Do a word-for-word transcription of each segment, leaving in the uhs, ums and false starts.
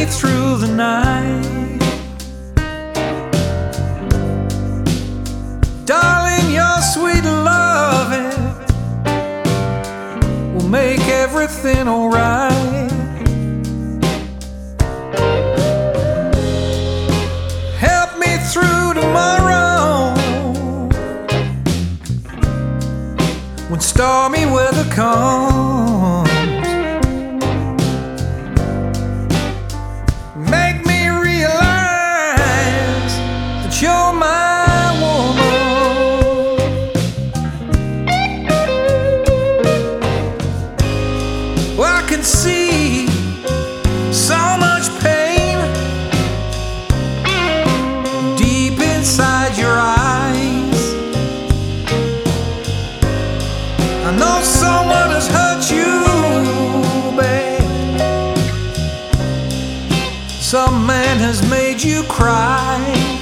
me through the night. Darling, your sweet loving will make everything alright. Help me through tomorrow when stormy weather comes. Make me realize that you're my woman. Well, I can see so much pain deep inside your eyes. I know someone has hurt you, babe. Some man has made you cry.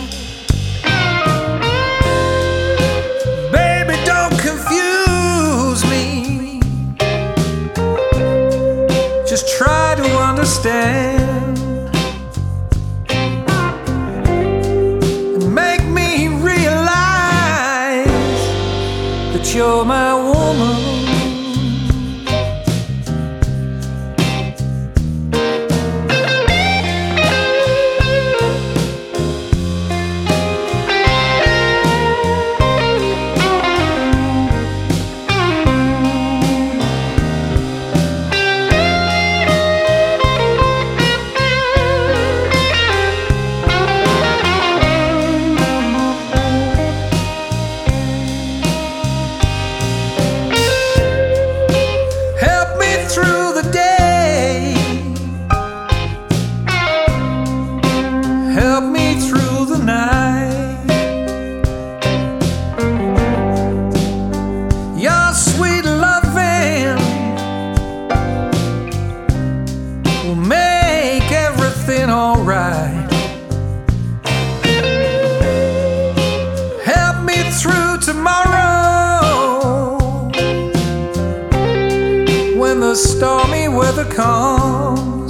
Baby, don't confuse me. Just try to understand and make me realize that you're my woman. Through the day, help me through the night. Your sweet loving will make everything alright. Help me through tomorrow when the stormy weather comes.